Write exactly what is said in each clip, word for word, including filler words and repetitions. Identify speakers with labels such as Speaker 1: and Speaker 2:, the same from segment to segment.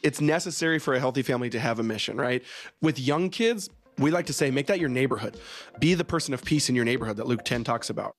Speaker 1: it's necessary for a healthy family to have a mission, right? With young kids, we like to say, make that your neighborhood. Be the person of peace in your neighborhood that Luke ten talks about.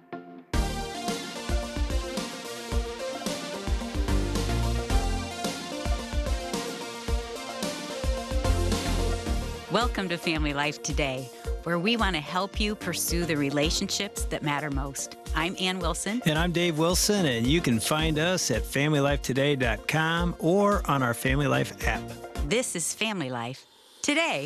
Speaker 2: Welcome to Family Life Today, where we want to help you pursue the relationships that matter most. I'm Ann Wilson.
Speaker 3: And I'm Dave Wilson, and you can find us at family life today dot com or on our Family Life app.
Speaker 2: This is Family Life Today.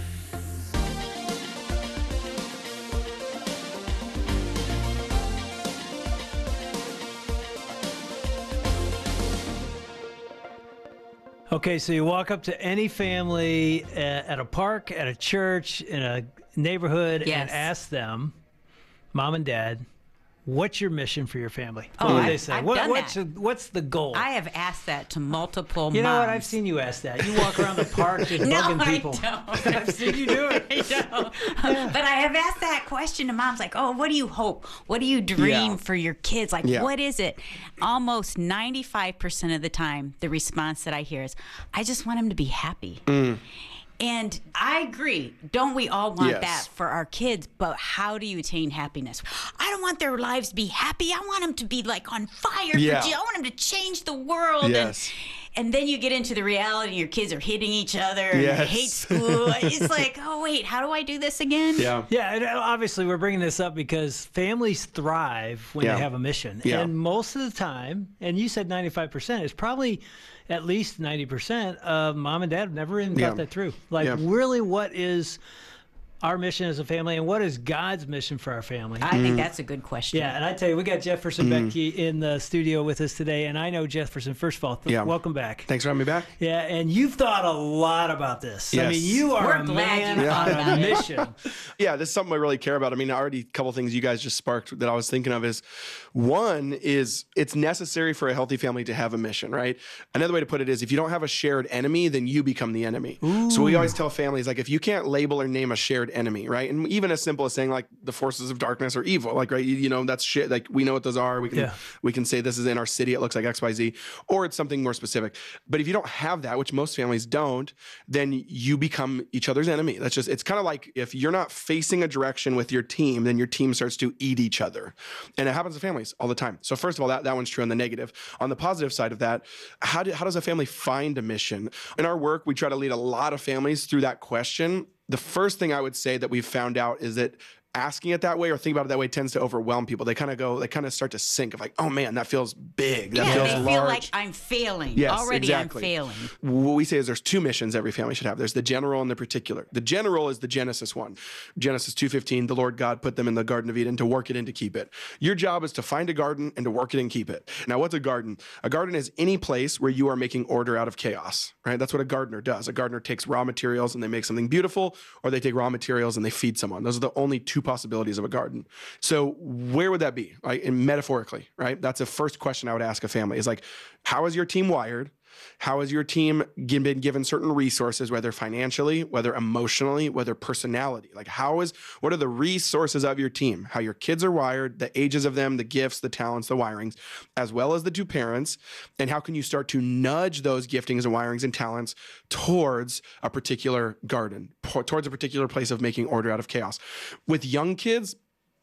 Speaker 3: Okay, so you walk up to any family at, at a park, at a church, in a neighborhood,
Speaker 2: Yes.
Speaker 3: and ask them, Mom and Dad, what's your mission for your family?
Speaker 2: Oh,
Speaker 3: What would
Speaker 2: I've-
Speaker 3: they say?
Speaker 2: I've
Speaker 3: What,
Speaker 2: done
Speaker 3: what's,
Speaker 2: that.
Speaker 3: your- what's the goal?
Speaker 2: I have asked that to multiple
Speaker 3: you know what?
Speaker 2: moms.
Speaker 3: I've seen you ask that. You walk around the park just
Speaker 2: No,
Speaker 3: bugging
Speaker 2: I
Speaker 3: people.
Speaker 2: don't.
Speaker 3: I've seen you do it.
Speaker 2: I know. But I have asked that question to moms, like, oh, what do you hope? What do you dream
Speaker 1: Yeah.
Speaker 2: for your kids? Like,
Speaker 1: Yeah.
Speaker 2: what is it? Almost ninety-five percent of the time, the response that I hear is, I just want them to be happy.
Speaker 1: Mm.
Speaker 2: And I agree. Don't we all want
Speaker 1: Yes.
Speaker 2: that for our kids? But how do you attain happiness? I don't want their lives to be happy. I want them to be like on fire.
Speaker 1: Yeah.
Speaker 2: For, Je- I want them to change the world.
Speaker 1: Yes.
Speaker 2: And, and then you get into the reality, your kids are hitting each other and
Speaker 1: Yes.
Speaker 2: they hate school. It's like, oh, wait, how do I do this again?
Speaker 1: Yeah.
Speaker 3: Yeah, and obviously we're bringing this up because families thrive when
Speaker 1: Yeah.
Speaker 3: they have a mission.
Speaker 1: Yeah.
Speaker 3: And most of the time, and you said ninety-five percent, it's probably at least ninety percent of mom and dad have never even
Speaker 1: Yeah.
Speaker 3: thought that through. Like,
Speaker 1: Yeah.
Speaker 3: really, what is our mission as a family, and what is God's mission for our family?
Speaker 2: I think that's a good question.
Speaker 3: Yeah, and I tell you, we got Jefferson
Speaker 1: Mm.
Speaker 3: Becky in the studio with us today, and I know Jefferson. First of all, th-
Speaker 1: Yeah.
Speaker 3: welcome back.
Speaker 1: Thanks for having me back.
Speaker 3: Yeah, and you've thought a lot about this. I
Speaker 1: Yes.
Speaker 3: mean, you are
Speaker 2: We're
Speaker 3: a
Speaker 2: glad
Speaker 3: man
Speaker 2: you thought
Speaker 3: on
Speaker 2: about
Speaker 3: a
Speaker 2: it.
Speaker 3: mission.
Speaker 1: Yeah, this is something I really care about. I mean, already a couple things you guys just sparked that I was thinking of is one is it's necessary for a healthy family to have a mission, right? Another way to put it is if you don't have a shared enemy, then you become the enemy. So we always tell families, like, if you can't label or name a shared enemy, right? And even as simple as saying like the forces of darkness or evil, like, right, you, you know, that's shit. Like, we know what those are. We can
Speaker 3: Yeah.
Speaker 1: we can say this is in our city, it looks like X Y Z, or it's something more specific. But if you don't have that, which most families don't, then you become each other's enemy. That's just, it's kind of like if you're not facing a direction with your team, then your team starts to eat each other. And it happens to families all the time. So first of all, that, that one's true on the negative. On the positive side of that, how, do, how does a family find a mission? In our work, we try to lead a lot of families through that question. The first thing I would say that we've found out is that asking it that way or thinking about it that way tends to overwhelm people. They kind of go, they kind of start to sink of like, oh man, that feels big. That
Speaker 2: Yeah,
Speaker 1: feels
Speaker 2: they
Speaker 1: large.
Speaker 2: feel like I'm failing.
Speaker 1: Yes,
Speaker 2: Already
Speaker 1: exactly.
Speaker 2: I'm failing.
Speaker 1: What we say is there's two missions every family should have. There's the general and the particular. The general is the Genesis one. Genesis two fifteen, the Lord God put them in the Garden of Eden to work it and to keep it. Your job is to find a garden and to work it and keep it. Now, what's a garden? A garden is any place where you are making order out of chaos, right? That's what a gardener does. A gardener takes raw materials and they make something beautiful, or they take raw materials and they feed someone. Those are the only two possibilities of a garden. So where would that be, right? And metaphorically, right? That's the first question I would ask a family is like, how is your team wired? How has your team gi- been given certain resources, whether financially, whether emotionally, whether personality? Like how is, what are the resources of your team? How your kids are wired, the ages of them, the gifts, the talents, the wirings, as well as the two parents. And how can you start to nudge those giftings and wirings and talents towards a particular garden, po- towards a particular place of making order out of chaos? With young kids,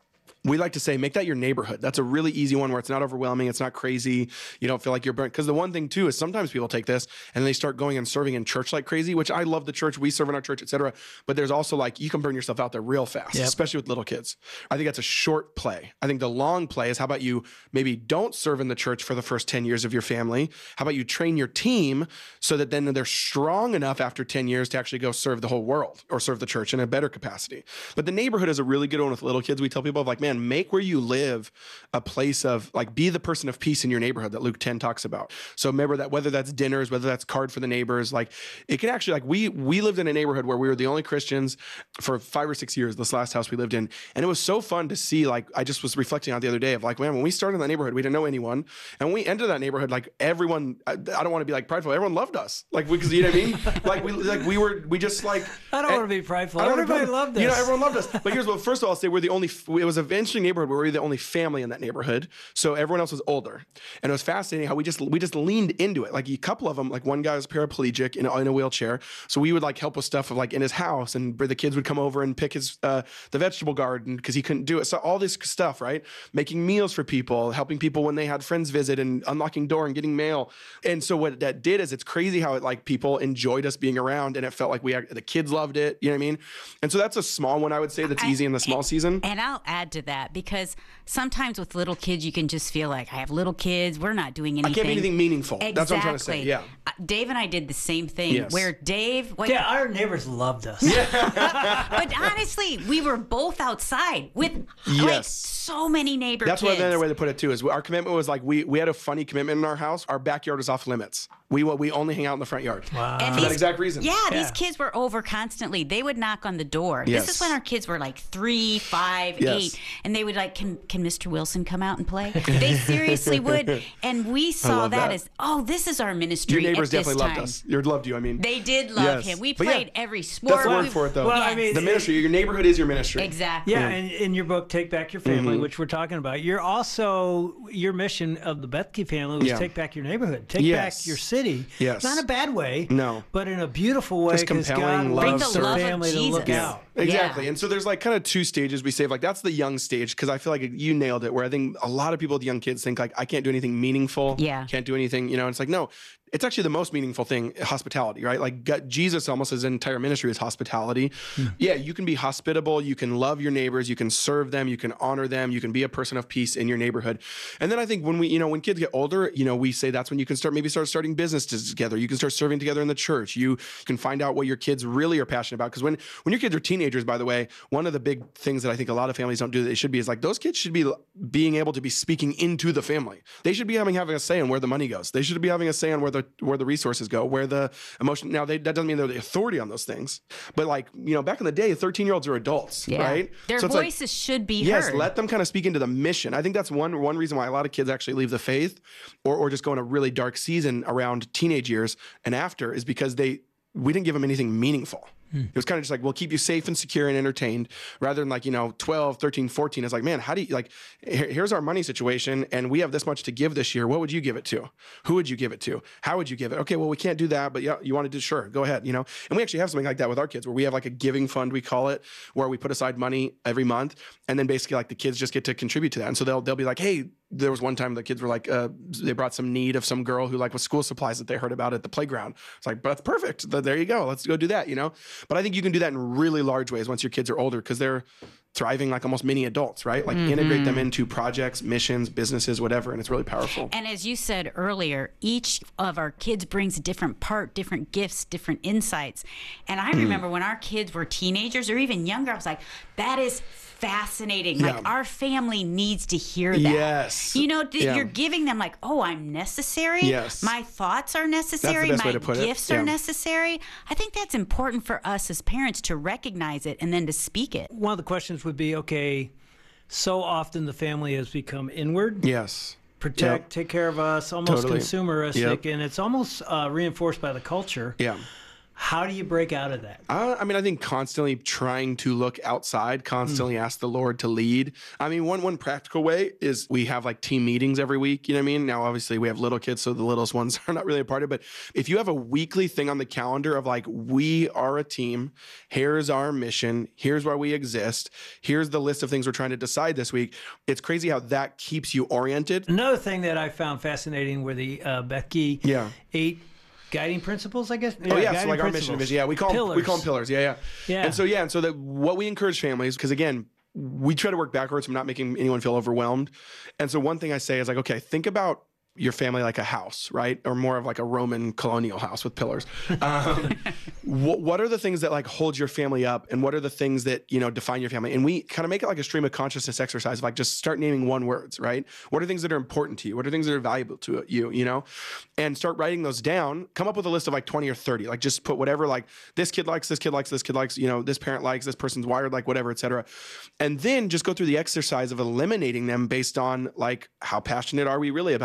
Speaker 1: we like to say, make that your neighborhood. That's a really easy one where it's not overwhelming. It's not crazy. You don't feel like you're burnt. Because the one thing too is sometimes people take this and they start going and serving in church like crazy, which I love the church. We serve in our church, et cetera. But there's also like, you can burn yourself out there real fast,
Speaker 3: Yep.
Speaker 1: especially with little kids. I think that's a short play. I think the long play is how about you maybe don't serve in the church for the first ten years of your family? How about you train your team so that then they're strong enough after ten years to actually go serve the whole world or serve the church in a better capacity. But the neighborhood is a really good one with little kids. We tell people of like, man, make where you live a place of like, be the person of peace in your neighborhood that Luke ten talks about. So remember that whether that's dinners, whether that's card for the neighbors, like it can actually like we, we lived in a neighborhood where we were the only Christians for five or six years, this last house we lived in. And it was so fun to see, like, I just was reflecting on the other day of like, man, when we started in that neighborhood, we didn't know anyone. And when we entered that neighborhood, like everyone, I, I don't want to be like prideful. Everyone loved us. Like, because you know what I mean? Like we, like we were, we just like,
Speaker 3: I don't want to be prideful.
Speaker 1: I don't wanna
Speaker 3: Everybody
Speaker 1: be-
Speaker 3: loved us.
Speaker 1: You know, everyone loved us. But here's what, first of all, I'll say we're the only, it was a interesting neighborhood where we were the only family in that neighborhood. So everyone else was older. And it was fascinating how we just we just leaned into it. Like a couple of them, like one guy was paraplegic in a, in a wheelchair. So we would like help with stuff of like in his house, and the kids would come over and pick his uh, the vegetable garden because he couldn't do it. So all this stuff, right? Making meals for people, helping people when they had friends visit, and unlocking door and getting mail. And so what that did is it's crazy how it like people enjoyed us being around, and it felt like we had, the kids loved it. You know what I mean? And so that's a small one I would say that's
Speaker 2: I,
Speaker 1: easy in the small
Speaker 2: and,
Speaker 1: season.
Speaker 2: And I'll add to that because sometimes with little kids, you can just feel like I have little kids. We're not doing anything.
Speaker 1: I can't be anything meaningful.
Speaker 2: Exactly.
Speaker 1: That's what I'm trying to say. Yeah.
Speaker 2: Uh, Dave and I did the same thing
Speaker 1: Yes.
Speaker 2: where Dave, like,
Speaker 3: Yeah, our neighbors loved us.
Speaker 2: but honestly, we were both outside with like
Speaker 1: Yes.
Speaker 2: so many neighbor
Speaker 1: That's
Speaker 2: kids.
Speaker 1: what another way to put it too is our commitment was like we we had a funny commitment in our house. Our backyard is off limits. We we only hang out in the front yard.
Speaker 3: Wow.
Speaker 2: And
Speaker 1: For that exact reason.
Speaker 2: Yeah,
Speaker 3: Yeah.
Speaker 2: these kids were over constantly. They would knock on the door.
Speaker 1: Yes.
Speaker 2: This is when our kids were like three, five,
Speaker 1: Yes.
Speaker 2: eight, and they would like, "Can can Mister Wilson come out and play?" They seriously would, and we saw
Speaker 1: love
Speaker 2: that,
Speaker 1: that.
Speaker 2: as, oh, this is our ministry.
Speaker 1: Your neighbors
Speaker 2: at this
Speaker 1: definitely loved
Speaker 2: time.
Speaker 1: us. You loved you. I mean,
Speaker 2: They did love
Speaker 1: Yes.
Speaker 2: him. We
Speaker 1: But yeah,
Speaker 2: played every sport.
Speaker 1: that's the word
Speaker 2: We-
Speaker 1: for it though.
Speaker 3: Well, I
Speaker 2: Yes.
Speaker 3: mean,
Speaker 1: the ministry. Your neighborhood is your ministry.
Speaker 2: Exactly.
Speaker 3: Yeah, and in your book, Take Back Your Family,
Speaker 1: Mm-hmm.
Speaker 3: which we're talking about, you're also, your mission of the Bethke family was
Speaker 1: Yeah.
Speaker 3: take back your neighborhood, take
Speaker 1: Yes.
Speaker 3: back your city.
Speaker 1: Yes.
Speaker 3: Not in a bad way,
Speaker 1: No.
Speaker 3: but in a beautiful way,
Speaker 1: Just
Speaker 3: because God
Speaker 1: compelling
Speaker 3: wants
Speaker 1: love,
Speaker 3: the
Speaker 1: serve. Bring the
Speaker 3: family
Speaker 2: love
Speaker 3: to
Speaker 2: of
Speaker 3: look
Speaker 2: Jesus.
Speaker 3: out.
Speaker 1: Exactly.
Speaker 2: Yeah.
Speaker 1: And so there's like kind of two stages we save. Like that's the young stage because I feel like you nailed it. Where I think a lot of people with young kids think like I can't do anything meaningful.
Speaker 2: Yeah.
Speaker 1: Can't do anything. You know. And it's like no, it's actually the most meaningful thing, hospitality. Right. Like God, Jesus almost his entire ministry is hospitality. Yeah. You can be hospitable. You can love your neighbors. You can serve them. You can honor them. You can be a person of peace in your neighborhood. And then I think when we, you know, when kids get older, you know, we say that's when you can start maybe start starting businesses together. You can start serving together in the church. You can find out what your kids really are passionate about. Because when when your kids are teenagers, by the way, one of the big things that I think a lot of families don't do that they should be is like those kids should be being able to be speaking into the family. They should be having having a say on where the money goes. They should be having a say on where the where the resources go, where the emotion. Now they, that doesn't mean they're the authority on those things, but like you know, back in the day, thirteen year olds are adults,
Speaker 2: Yeah.
Speaker 1: right?
Speaker 2: Their
Speaker 1: So it's like,
Speaker 2: voices should be
Speaker 1: yes,
Speaker 2: heard.
Speaker 1: let them kind of speak into the mission. I think that's one one reason why a lot of kids actually leave the faith, or or just go in a really dark season around teenage years and after, is because they we didn't give them anything meaningful. It was kind of just like, we'll keep you safe and secure and entertained, rather than like, you know, twelve, thirteen, fourteen. It's like, man, how do you like, here- here's our money situation and we have this much to give this year. What would you give it to? Who would you give it to? How would you give it? Okay, well, we can't do that, but yeah, you want to do, sure, go ahead, you know? And we actually have something like that with our kids where we have like a giving fund, we call it, where we put aside money every month. And then basically like the kids just get to contribute to that. And so they'll, they'll be like, hey, there was one time the kids were like, uh, they brought some need of some girl who like was school supplies that they heard about at the playground. It's like, but that's perfect. Th- There you go. Let's go do that, you know? But I think you can do that in really large ways once your kids are older because they're thriving like almost mini adults, right? Like integrate them into projects, missions, businesses, whatever. And it's really powerful.
Speaker 2: And as you said earlier, each of our kids brings a different part, different gifts, different insights. And I remember when our kids were teenagers or even younger, I was like, that is fascinating. Like
Speaker 1: Yeah.
Speaker 2: our family needs to hear that.
Speaker 1: Yes.
Speaker 2: You know, th-
Speaker 1: Yeah.
Speaker 2: you're giving them like, oh, I'm necessary.
Speaker 1: Yes.
Speaker 2: My thoughts are necessary.
Speaker 1: best way
Speaker 2: My
Speaker 1: to put it.
Speaker 2: gifts
Speaker 1: Yeah.
Speaker 2: are necessary. I think that's important for us as parents to recognize it and then to speak it.
Speaker 3: One of the questions would be, okay, so often the family has become inward.
Speaker 1: Yes.
Speaker 3: Protect,
Speaker 1: Yep.
Speaker 3: take care of us, almost
Speaker 1: Totally.
Speaker 3: consumeristic,
Speaker 1: Yep.
Speaker 3: and it's almost uh, reinforced by the culture.
Speaker 1: Yeah.
Speaker 3: How do you break out of that?
Speaker 1: Uh, I mean, I think constantly trying to look outside, constantly ask the Lord to lead. I mean, one one practical way is we have like team meetings every week. You know what I mean? Now, obviously, we have little kids, so the littlest ones are not really a part of it. But if you have a weekly thing on the calendar of like, we are a team, here's our mission, here's why we exist, here's the list of things we're trying to decide this week. It's crazy how that keeps you oriented.
Speaker 3: Another thing that I found fascinating were the uh, Bethke
Speaker 1: Yeah.
Speaker 3: eight guiding principles, I guess.
Speaker 1: Oh yeah, so
Speaker 3: guiding
Speaker 1: like our mission
Speaker 3: principles.
Speaker 1: vision. Yeah, we call 'em- we
Speaker 3: Pillars.
Speaker 1: call them pillars. Yeah, yeah,
Speaker 3: Yeah.
Speaker 1: And so yeah, and so that what we encourage families, because again, we try to work backwards from not making anyone feel overwhelmed. And so one thing I say is like, okay, think about your family like a house, right? Or more of like a Roman colonial house with pillars. Um, what, what are the things that like hold your family up, and what are the things that, you know, define your family? And we kind of make it like a stream of consciousness exercise of like just start naming one words, right? What are things that are important to you? What are things that are valuable to you, you know? And start writing those down. Come up with a list of like twenty or thirty. Like just put whatever, like this kid likes, this kid likes, this kid likes, you know, this parent likes, this person's wired like, whatever, et cetera. And then just go through the exercise of eliminating them based on like how passionate are we really about that one?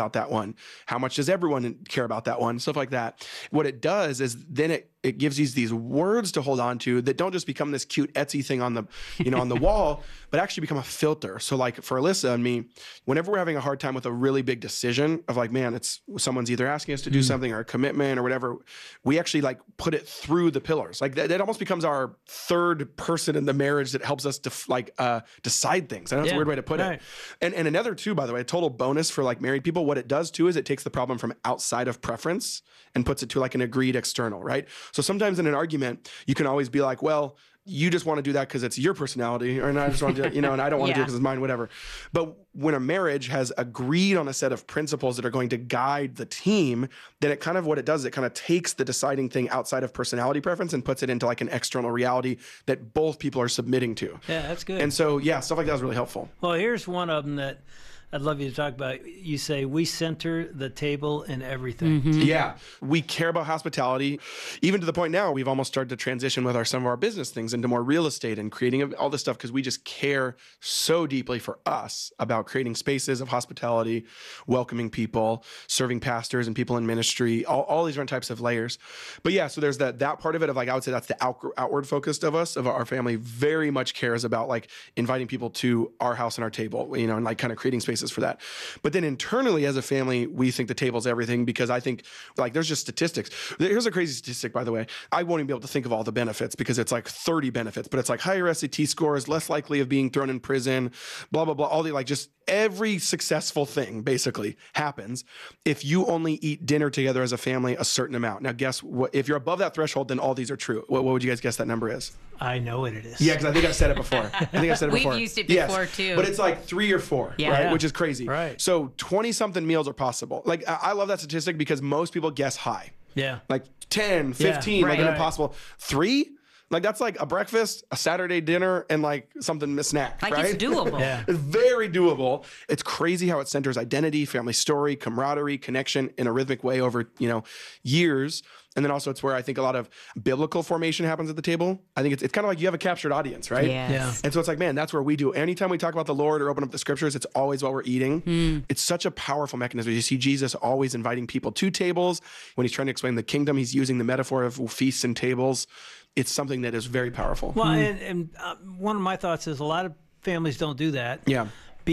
Speaker 1: one? How much does everyone care about that one? Stuff like that. What it does is then it it gives these these words to hold on to that don't just become this cute Etsy thing on the, you know, on the wall, but actually become a filter. So like for Alyssa and me, whenever we're having a hard time with a really big decision of like, man, it's someone's either asking us to do mm. something or a commitment or whatever, we actually like put it through the pillars. Like that, that almost becomes our third person in the marriage that helps us to like uh, decide things. I know that's yeah, a weird way to put right. it. And and another too, by the way, a total bonus for like married people, what it does too is it takes the problem from outside of preference and puts it to like an agreed external, right? So sometimes in an argument, you can always be like, well, you just want to do that because it's your personality, or and I just want to do it, you know, and I don't want yeah. to do it because it's mine, whatever. But when a marriage has agreed on a set of principles that are going to guide the team, then it kind of, what it does, it kind of takes the deciding thing outside of personality preference and puts it into like an external reality that both people are submitting to.
Speaker 3: Yeah, that's good.
Speaker 1: And so, yeah, stuff like that is really helpful.
Speaker 3: Well, here's one of them that I'd love you to talk about. You say we center the table in everything.
Speaker 1: Mm-hmm. Yeah, we care about hospitality, even to the point now we've almost started to transition with our some of our business things into more real estate and creating all this stuff because we just care so deeply for us about creating spaces of hospitality, welcoming people, serving pastors and people in ministry, all, all these different types of layers. But yeah, so there's that that part of it of like I would say that's the out, outward focused of us, of our family very much cares about like inviting people to our house and our table, you know, and like kind of creating spaces for that. But then internally as a family, we think the table's everything because I think like there's just statistics. Here's a crazy statistic, by the way. I won't even be able to think of all the benefits because it's like thirty benefits, but it's like higher S A T scores, less likely of being thrown in prison, blah, blah, blah. All the like just every successful thing basically happens if you only eat dinner together as a family a certain amount. Now guess what? If you're above that threshold, then all these are true. What, what would you guys guess that number is?
Speaker 3: I know what it is.
Speaker 1: Yeah, because I think I've said it before. I think I've said it before.
Speaker 2: We've used it before
Speaker 1: yes.
Speaker 2: too.
Speaker 1: But it's like three or four,
Speaker 2: yeah.
Speaker 1: right?
Speaker 2: Yeah.
Speaker 1: Which is crazy.
Speaker 3: Right.
Speaker 1: So twenty something meals are possible. Like I, I love that statistic because most people guess high.
Speaker 3: Yeah.
Speaker 1: Like ten, fifteen,
Speaker 3: yeah.
Speaker 1: like
Speaker 3: right.
Speaker 1: an impossible. Three? Like that's like a breakfast, a Saturday dinner, and like something, a snack,
Speaker 2: like
Speaker 1: right?
Speaker 2: It's doable.
Speaker 3: Yeah.
Speaker 1: It's very doable. It's crazy how it centers identity, family story, camaraderie, connection in a rhythmic way over, you know, years. And then also it's where I think a lot of biblical formation happens at the table. I think it's, it's kind of like you have a captured audience, right?
Speaker 2: Yes.
Speaker 3: Yeah.
Speaker 1: And so it's like, man, that's where we do. Anytime we talk about the Lord or open up the scriptures, it's always while we're eating. Mm. It's such a powerful mechanism. You see Jesus always inviting people to tables. When he's trying to explain the kingdom, he's using the metaphor of feasts and tables. It's something that is very powerful.
Speaker 3: Well, mm. and, and uh, one of my thoughts is a lot of families don't do that.
Speaker 1: Yeah.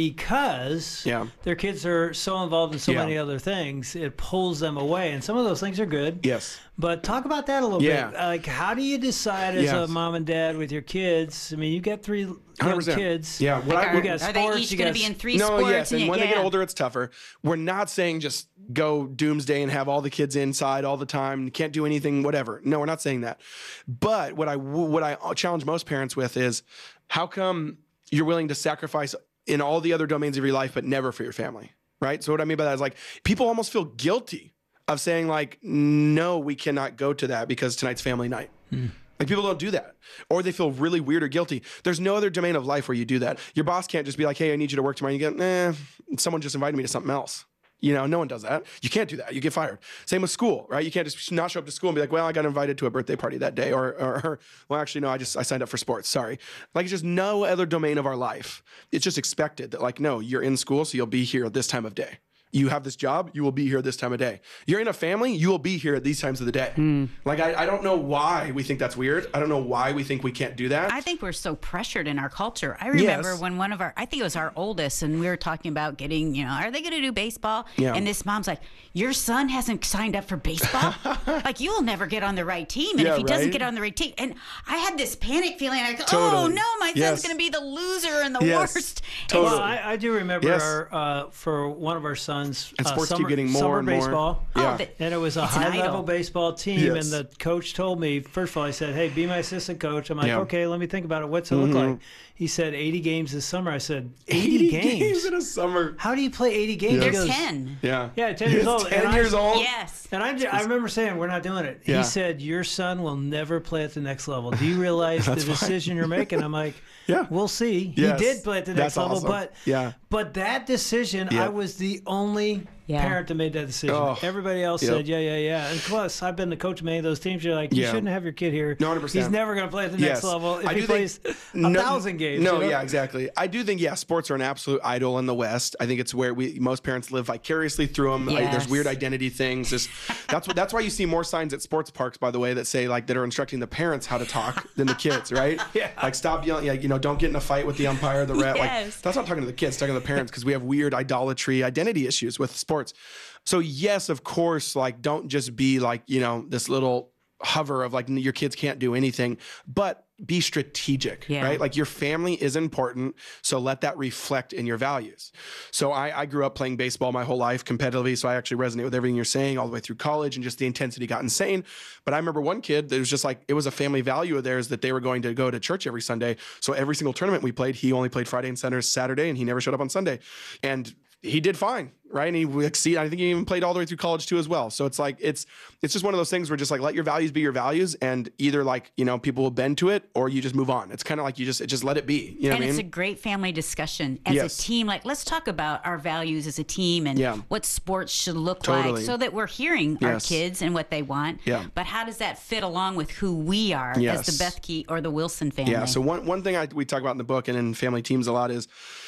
Speaker 3: Because
Speaker 1: yeah.
Speaker 3: their kids are so involved in so
Speaker 1: yeah.
Speaker 3: many other things, it pulls them away. And some of those things are good.
Speaker 1: Yes.
Speaker 3: But talk about that a little
Speaker 1: yeah.
Speaker 3: bit. Like, how do you decide as
Speaker 1: yes.
Speaker 3: a mom and dad with your kids? I mean, you got three young one hundred percent kids.
Speaker 1: Yeah. What
Speaker 2: like
Speaker 1: I,
Speaker 2: are,
Speaker 3: you got
Speaker 2: are
Speaker 3: sports,
Speaker 2: they each
Speaker 3: you
Speaker 2: going
Speaker 3: got,
Speaker 2: to be in three
Speaker 1: no,
Speaker 2: sports?
Speaker 1: yes. And,
Speaker 2: and
Speaker 1: when
Speaker 2: yeah.
Speaker 1: they get older, it's tougher. We're not saying just go doomsday and have all the kids inside all the time. You can't do anything, whatever. No, we're not saying that. But what I what I challenge most parents with is, how come you're willing to sacrifice in all the other domains of your life, but never for your family, right? So what I mean by that is like, people almost feel guilty of saying like, no, we cannot go to that because tonight's family night. Hmm. Like people don't do that, or they feel really weird or guilty. There's no other domain of life where you do that. Your boss can't just be like, hey, I need you to work tomorrow. You get, eh, someone just invited me to something else. You know, no one does that. You can't do that. You get fired. Same with school, right? You can't just not show up to school and be like, well, I got invited to a birthday party that day. Or, or well, actually, no, I just, I signed up for sports. Sorry. Like, it's just no other domain of our life. It's just expected that like, no, you're in school, so you'll be here at this time of day. You have this job, you will be here this time of day. You're in a family, you will be here at these times of the day. Mm. Like, I, I don't know why we think that's weird. I don't know why we think we can't do that.
Speaker 2: I think we're so pressured in our culture. I remember
Speaker 1: yes.
Speaker 2: when one of our, I think it was our oldest, and we were talking about getting, you know, are they going to do baseball?
Speaker 1: Yeah.
Speaker 2: And this mom's like, your son hasn't signed up for baseball? Like, you'll never get on the right team. And
Speaker 1: yeah,
Speaker 2: if he
Speaker 1: right?
Speaker 2: doesn't get on the right team. And I had this panic feeling like,
Speaker 1: totally.
Speaker 2: oh no, my son's
Speaker 1: yes.
Speaker 2: going to be the loser and the
Speaker 1: yes.
Speaker 2: worst.
Speaker 1: Totally.
Speaker 3: Well, I, I do remember
Speaker 1: yes.
Speaker 3: our, uh, for one of our sons,
Speaker 1: and sports
Speaker 3: uh, summer,
Speaker 1: keep getting more
Speaker 3: summer
Speaker 1: and
Speaker 3: baseball.
Speaker 1: more. Yeah.
Speaker 2: Oh, the,
Speaker 3: and it was a high-level baseball team,
Speaker 1: yes.
Speaker 3: and the coach told me, first of all, he said, hey, be my assistant coach. I'm like,
Speaker 1: yeah.
Speaker 3: okay, let me think about it. What's it
Speaker 1: mm-hmm.
Speaker 3: look like? He said eighty games this summer. I said, eighty,
Speaker 1: eighty
Speaker 3: games?
Speaker 1: games in a summer.
Speaker 3: How do you play eighty games?
Speaker 1: Yes.
Speaker 3: He
Speaker 2: There's
Speaker 3: goes,
Speaker 2: ten.
Speaker 1: Yeah.
Speaker 3: Yeah, ten years old.
Speaker 1: ten
Speaker 3: and
Speaker 1: years
Speaker 3: I,
Speaker 1: old?
Speaker 2: Yes.
Speaker 3: And I, I remember saying, we're not doing it.
Speaker 1: Yeah.
Speaker 3: He said, your son will never play at the next level. Do you realize the decision
Speaker 1: fine.
Speaker 3: you're making? I'm like,
Speaker 1: yeah.
Speaker 3: we'll see.
Speaker 1: Yes.
Speaker 3: He did play at the next
Speaker 1: That's
Speaker 3: level,
Speaker 1: awesome.
Speaker 3: but
Speaker 1: yeah.
Speaker 3: but that decision,
Speaker 1: yeah.
Speaker 3: I was the only
Speaker 2: Yeah.
Speaker 3: parent that made that decision.
Speaker 1: Oh,
Speaker 3: Everybody else
Speaker 1: yep.
Speaker 3: said, yeah, yeah, yeah. And plus, I've been the coach of many of those teams. You're like, you
Speaker 1: Yeah.
Speaker 3: shouldn't have your kid here.
Speaker 1: No, one hundred percent.
Speaker 3: He's never going to play at the
Speaker 1: Yes.
Speaker 3: next level if
Speaker 1: I
Speaker 3: he
Speaker 1: do
Speaker 3: plays
Speaker 1: think-
Speaker 3: a
Speaker 1: no-
Speaker 3: thousand games.
Speaker 1: No,
Speaker 3: you know?
Speaker 1: yeah, exactly. I do think, yeah, sports are an absolute idol in the West. I think it's where we most parents live vicariously through them. Like, there's
Speaker 2: Yes.
Speaker 1: weird identity things. Just, that's what. That's why you see more signs at sports parks, by the way, that say like that are instructing the parents how to talk than the kids, right?
Speaker 3: Yeah.
Speaker 1: Like stop yelling. Like, you know, don't get in a fight with the umpire, the ref. Like
Speaker 2: Yes.
Speaker 1: that's not talking to the kids, talking to the parents because we have weird idolatry, identity issues with sports. So yes, of course, like don't just be like, you know, this little hover of like your kids can't do anything, but be strategic,
Speaker 2: Yeah.
Speaker 1: right? Like your family is important. So let that reflect in your values. So I, I grew up playing baseball my whole life competitively. So I actually resonate with everything you're saying all the way through college, and just the intensity got insane. But I remember one kid that was just like, it was a family value of theirs that they were going to go to church every Sunday. So every single tournament we played, he only played Friday and Saturday, and he never showed up on Sunday. And he did fine, right? And he exceeded. I think he even played all the way through college too as well. So it's like it's it's just one of those things where just like let your values be your values, and either like, you know, people will bend to it or you just move on. It's kind of like you just it just let it be. You know
Speaker 2: And
Speaker 1: what I
Speaker 2: it's
Speaker 1: mean?
Speaker 2: a great family discussion as
Speaker 1: Yes.
Speaker 2: a team. Like, let's talk about our values as a team and
Speaker 1: Yeah.
Speaker 2: what sports should look
Speaker 1: Totally.
Speaker 2: like, so that we're hearing our
Speaker 1: Yes.
Speaker 2: kids and what they want.
Speaker 1: Yeah.
Speaker 2: But how does that fit along with who we are
Speaker 1: Yes.
Speaker 2: as the Bethke or the Wilson family?
Speaker 1: Yeah. So one one thing I, we talk about in the book and in family teams a lot is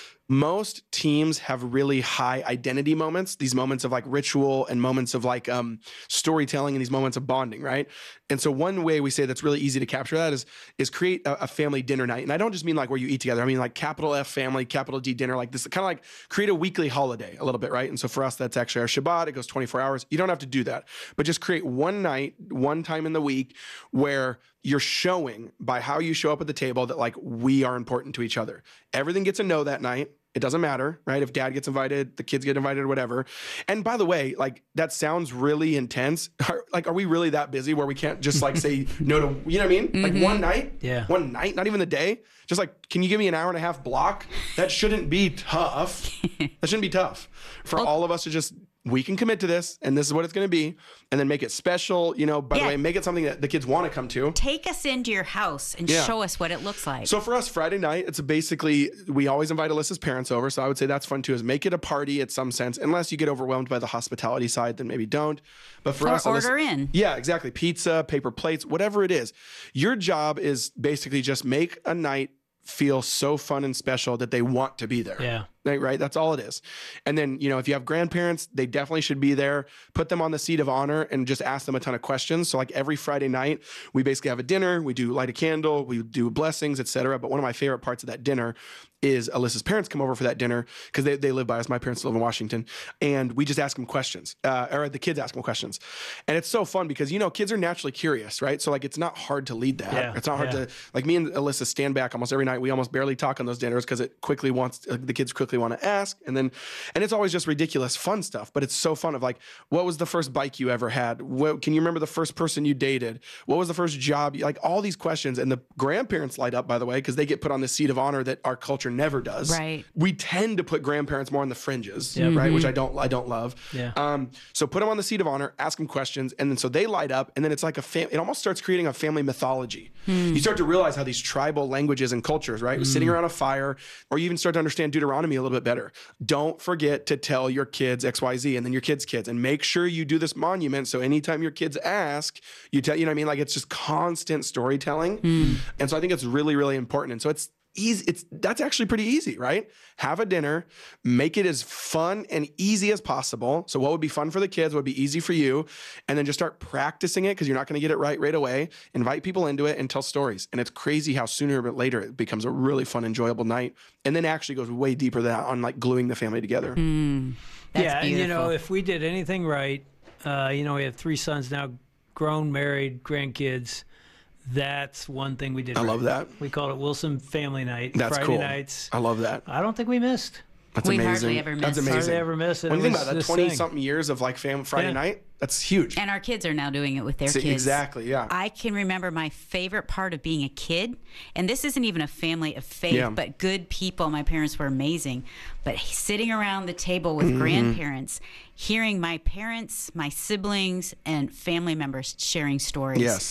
Speaker 1: most teams have really high identity moments, these moments of like ritual and moments of like um, storytelling and these moments of bonding, right? And so one way we say that's really easy to capture that is is create a, a family dinner night. And I don't just mean like where you eat together. I mean like capital F family, capital D dinner, like this kind of like create a weekly holiday a little bit, right? And so for us, that's actually our Shabbat. It goes twenty-four hours. You don't have to do that, but just create one night, one time in the week where you're showing by how you show up at the table that like we are important to each other. Everything gets a no that night. It doesn't matter, right? If dad gets invited, the kids get invited or whatever. And by the way, like that sounds really intense. Are, like, are we really that busy where we can't just like say no to, you know what I mean? Like one night,
Speaker 3: Yeah.
Speaker 1: one night, not even the day. Just like, can you give me an hour and a half block? That shouldn't be tough. That shouldn't be tough for all of us to just, we can commit to this and this is what it's going to be, and then make it special, you know, by
Speaker 2: Yeah.
Speaker 1: the way, make it something that the kids want to come to.
Speaker 2: Take us into your house and
Speaker 1: Yeah.
Speaker 2: show us what it looks like.
Speaker 1: So for us, Friday night, it's basically, we always invite Alyssa's parents over. So I would say that's fun too, is make it a party at some sense, unless you get overwhelmed by the hospitality side, then maybe don't. But for
Speaker 2: Or
Speaker 1: us,
Speaker 2: order
Speaker 1: Alyssa-
Speaker 2: in.
Speaker 1: Yeah, exactly. Pizza, paper plates, whatever it is. Your job is basically just make a night feel so fun and special that they want to be there.
Speaker 3: Yeah.
Speaker 1: Right, right? That's all it is. And then, you know, if you have grandparents, they definitely should be there. Put them on the seat of honor and just ask them a ton of questions. So like every Friday night, we basically have a dinner, we do light a candle, we do blessings, et cetera. But one of my favorite parts of that dinner is Alyssa's parents come over for that dinner because they, they live by us. My parents live in Washington. And we just ask them questions, uh, or the kids ask them questions. And it's so fun because, you know, kids are naturally curious, right? So like, it's not hard to lead that.
Speaker 3: Yeah,
Speaker 1: It's not hard
Speaker 3: yeah.
Speaker 1: to, like me and Alyssa stand back almost every night. We almost barely talk on those dinners because it quickly wants, uh, the kids quickly want to ask. And then, and it's always just ridiculous, fun stuff, but it's so fun of like, what was the first bike you ever had? What, can you remember the first person you dated? What was the first job? You, like all these questions, and the grandparents light up, by the way, because they get put on the seat of honor that our culture never does.
Speaker 2: Right.
Speaker 1: We tend to put grandparents more on the fringes,
Speaker 3: Yep.
Speaker 1: right? Which I don't, I don't love.
Speaker 3: Yeah.
Speaker 1: Um, so put them on the seat of honor, ask them questions, and then so they light up, and then it's like a fam- it almost starts creating a family mythology. You start to realize how these tribal languages and cultures, right? Sitting around a fire, or you even start to understand Deuteronomy a little bit better. Don't forget to tell your kids X Y Z, and then your kids' kids, and make sure you do this monument. So anytime your kids ask, you tell, you know what I mean? Like it's just constant storytelling. And so I think it's really, really important. And so it's easy. It's that's actually pretty easy, right? Have a dinner, make it as fun and easy as possible. So what would be fun for the kids, what would be easy for you, and then just start practicing it because you're not going to get it right right away. Invite people into it and tell stories. And it's crazy how sooner or later it becomes a really fun, enjoyable night, and then actually goes way deeper than that on like gluing the family together.
Speaker 2: That's
Speaker 3: yeah, and you
Speaker 2: beautiful.
Speaker 3: know, if we did anything right, uh, you know, we have three sons now, grown, married, grandkids. That's one thing we did.
Speaker 1: I
Speaker 3: right.
Speaker 1: love that.
Speaker 3: We called it Wilson Family Night.
Speaker 1: That's
Speaker 3: Friday
Speaker 1: cool.
Speaker 3: nights.
Speaker 1: I love that.
Speaker 3: I don't think we missed.
Speaker 1: That's
Speaker 2: We
Speaker 1: amazing.
Speaker 2: hardly ever
Speaker 1: That's
Speaker 2: miss.
Speaker 1: amazing.
Speaker 3: Hardly ever miss it.
Speaker 1: When
Speaker 3: It
Speaker 1: you think
Speaker 3: was
Speaker 1: about that,
Speaker 3: this
Speaker 1: twenty
Speaker 3: thing.
Speaker 1: something years of like fam- Friday
Speaker 3: Yeah.
Speaker 1: night, that's huge.
Speaker 2: And our kids are now doing it with their
Speaker 1: See,
Speaker 2: kids.
Speaker 1: exactly, yeah.
Speaker 2: I can remember my favorite part of being a kid, and this isn't even a family of faith,
Speaker 1: Yeah.
Speaker 2: but good people. My parents were amazing. But sitting around the table
Speaker 1: Mm-hmm.
Speaker 2: with grandparents, hearing my parents, my siblings, and family members sharing stories.
Speaker 1: Yes.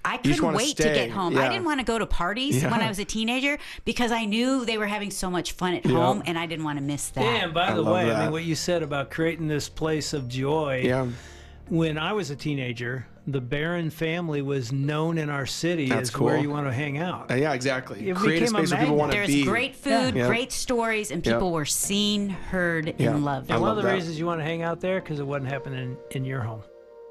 Speaker 2: I
Speaker 1: just
Speaker 2: couldn't
Speaker 1: wanna
Speaker 2: wait to
Speaker 1: stay.
Speaker 2: get home.
Speaker 1: Yeah.
Speaker 2: I didn't want to go to parties
Speaker 1: Yeah.
Speaker 2: when I was a teenager because I knew they were having so much fun at
Speaker 1: Yeah.
Speaker 2: home, and I didn't want to miss that.
Speaker 3: Yeah, and by
Speaker 1: I
Speaker 3: the
Speaker 1: love
Speaker 3: way, I
Speaker 1: that.
Speaker 3: mean, what you said about creating this place of joy.
Speaker 1: Yeah.
Speaker 3: When I was a teenager, the Barron family was known in our city
Speaker 1: That's
Speaker 3: as where
Speaker 1: cool.
Speaker 3: you want to hang out.
Speaker 1: Uh, yeah, exactly.
Speaker 3: It
Speaker 1: Create a
Speaker 3: became a
Speaker 1: space where people
Speaker 3: magnet.
Speaker 1: want to
Speaker 2: There's
Speaker 1: be.
Speaker 2: great food,
Speaker 1: Yeah.
Speaker 2: great stories, and
Speaker 1: Yeah.
Speaker 2: people were seen, heard,
Speaker 1: Yeah.
Speaker 2: and loved.
Speaker 1: I
Speaker 3: And one
Speaker 1: love
Speaker 3: of the
Speaker 1: that.
Speaker 3: reasons you want to hang out there because it wasn't happening in your home.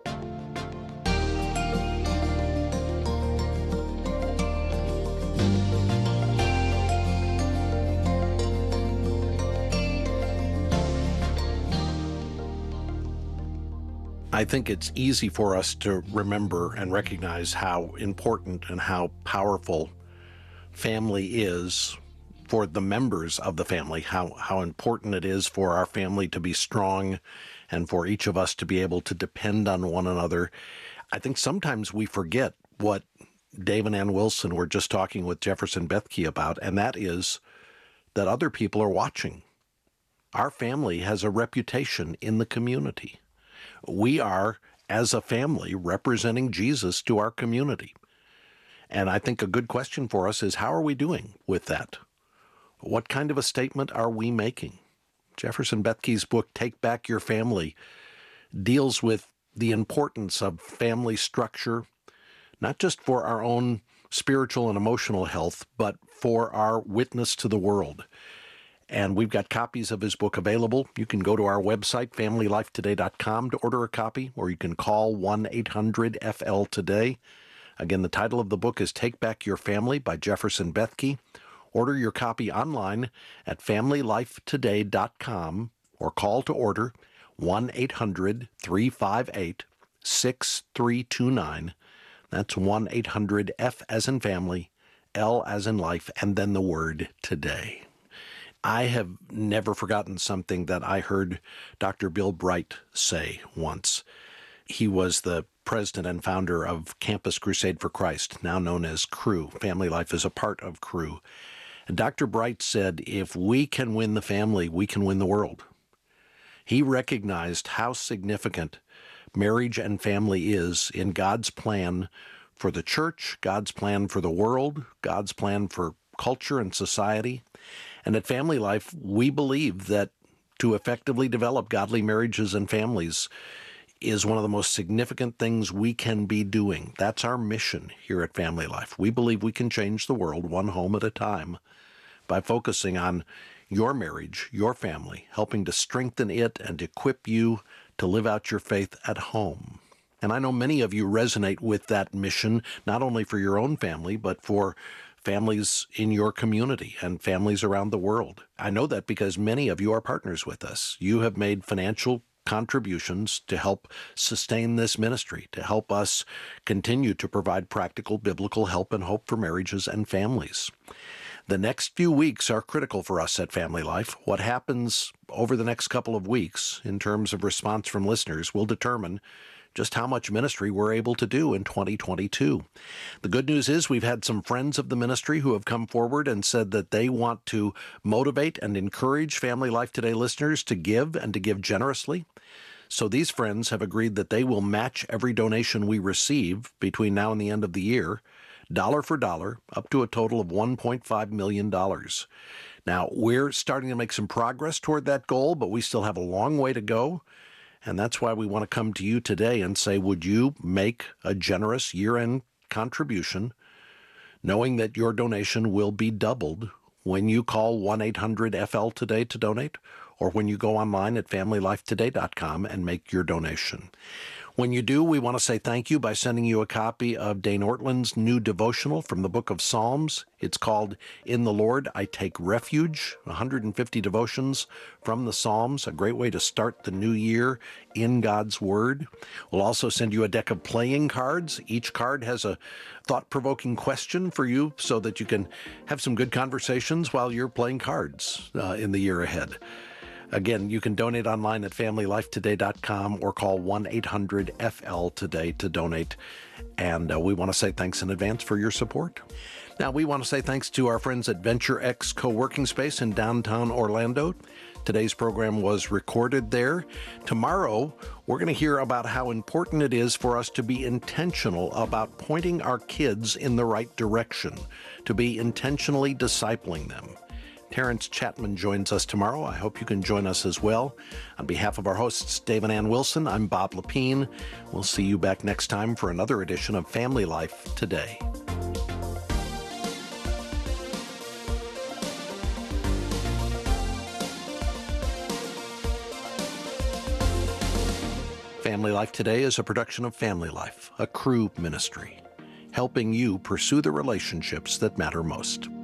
Speaker 4: I think it's easy for us to remember and recognize how important and how powerful family is for the members of the family, how, how important it is for our family to be strong and for each of us to be able to depend on one another. I think sometimes we forget what Dave and Ann Wilson were just talking with Jefferson Bethke about, and that is that other people are watching. Our family has a reputation in the community. We are, as a family, representing Jesus to our community. And I think a good question for us is, how are we doing with that? What kind of a statement are we making? Jefferson Bethke's book, Take Back Your Family, deals with the importance of family structure, not just for our own spiritual and emotional health, but for our witness to the world. And we've got copies of his book available. You can go to our website, family life today dot com, to order a copy, or you can call one eight hundred F L today. Again, the title of the book is Take Back Your Family by Jefferson Bethke. Order your copy online at family life today dot com or call to order one eight hundred three five eight six three two nine. That's one eight hundred F as in family, L as in life, and then the word today. I have never forgotten something that I heard Doctor Bill Bright say once. He was the president and founder of Campus Crusade for Christ, now known as Cru. Family Life is a part of Cru. And Doctor Bright said, if we can win the family, we can win the world. He recognized how significant marriage and family is in God's plan for the church, God's plan for the world, God's plan for culture and society. And at Family Life, we believe that to effectively develop godly marriages and families is one of the most significant things we can be doing. That's our mission here at Family Life. We believe we can change the world one home at a time by focusing on your marriage, your family, helping to strengthen it and equip you to live out your faith at home. And I know many of you resonate with that mission, not only for your own family, but for families in your community and families around the world. I know that because many of you are partners with us. You have made financial contributions to help sustain this ministry, to help us continue to provide practical biblical help and hope for marriages and families. The next few weeks are critical for us at Family Life. What happens over the next couple of weeks in terms of response from listeners will determine just how much ministry we're able to do in twenty twenty-two. The good news is we've had some friends of the ministry who have come forward and said that they want to motivate and encourage Family Life Today listeners to give and to give generously. So these friends have agreed that they will match every donation we receive between now and the end of the year, dollar for dollar, up to a total of one point five million dollars. Now, we're starting to make some progress toward that goal, but we still have a long way to go. And that's why we want to come to you today and say, would you make a generous year-end contribution, knowing that your donation will be doubled when you call one eight hundred F L today to donate, or when you go online at family life today dot com and make your donation. When you do, we want to say thank you by sending you a copy of Dane Ortland's new devotional from the book of Psalms. It's called In the Lord I Take Refuge, one hundred fifty devotions from the Psalms, a great way to start the new year in God's Word. We'll also send you a deck of playing cards. Each card has a thought-provoking question for you so that you can have some good conversations while you're playing cards uh, in the year ahead. Again, you can donate online at family life today dot com or call one eight hundred F L today to donate. And uh, we want to say thanks in advance for your support. Now, we want to say thanks to our friends at Venture X Co-working Space in downtown Orlando. Today's program was recorded there. Tomorrow, we're going to hear about how important it is for us to be intentional about pointing our kids in the right direction, to be intentionally discipling them. Terrence Chapman joins us tomorrow. I hope you can join us as well. On behalf of our hosts, Dave and Ann Wilson, I'm Bob Lepine. We'll see you back next time for another edition of Family Life Today. Family Life Today is a production of Family Life, a Cru ministry, helping you pursue the relationships that matter most.